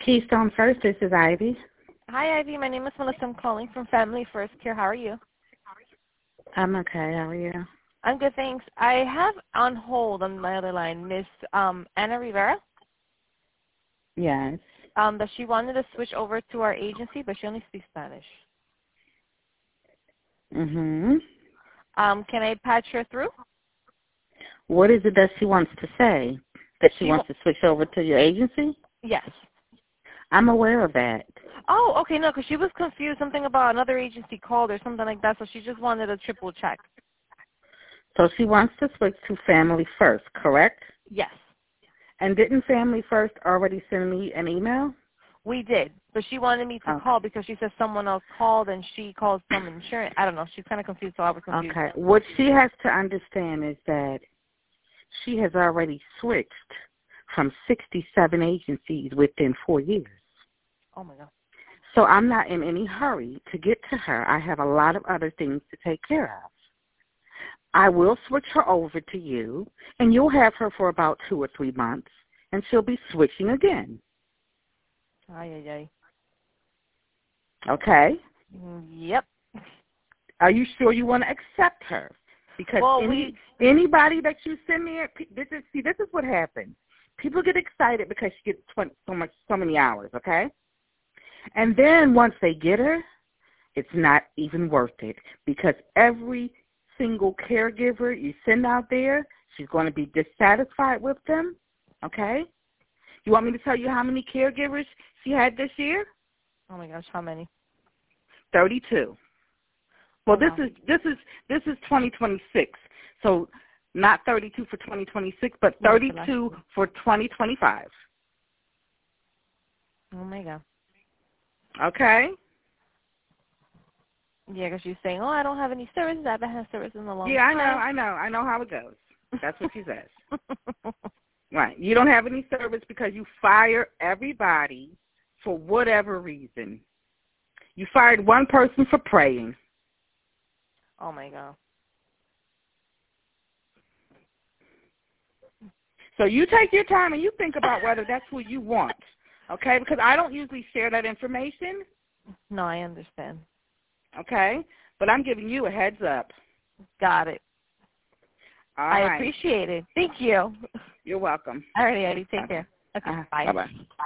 Keystone First, this is Ivy. Hi, Ivy. My name is Melissa. I'm calling from Family First Care. How are you? I'm okay. How are you? I'm good, thanks. I have on hold on my other line Miss Ana Rivera. Yes. That she wanted to switch over to our agency, but she only speaks Spanish. Mhm. Can I patch her through? What is it that she wants to say? That she wants to switch over to your agency? Yes. I'm aware of that. Oh, okay, no, because she was confused, something about another agency called or something like that, so she just wanted a triple check. So she wants to switch to Family First, correct? Yes. And didn't Family First already send me an email? We did, but she wanted me to call because she said someone else called and she called some insurance. I don't know. She's kind of confused, so I was confused. Okay. What she has to understand is that she has already switched from 67 agencies within 4 years. Oh, my God. So I'm not in any hurry to get to her. I have a lot of other things to take care of. I will switch her over to you, and you'll have her for about 2 or 3 months, and she'll be switching again. Ay, ay, ay. Okay? Yep. Are you sure you want to accept her? Because anybody that you send me, this is what happens. People get excited because she gets so many hours, okay? And then once they get her, it's not even worth it because every single caregiver you send out there, she's going to be dissatisfied with them, okay? You want me to tell you how many caregivers she had this year? Oh my gosh, how many? 32. Well, this is 2026, so not 32 for 2026, but 32 for 2025. Oh my God. Okay. Yeah, because she's saying, "Oh, I don't have any services. I haven't had service in a long time." Yeah, I know how it goes. That's what she says. Right. You don't have any service because you fire everybody for whatever reason. You fired one person for praying. Oh my God. So you take your time and you think about whether that's who you want, okay? Because I don't usually share that information. No, I understand. Okay? But I'm giving you a heads up. Got it. All I right. appreciate it. Thank you. You're welcome. All right, Eddie. Take care. Okay, bye. Bye-bye.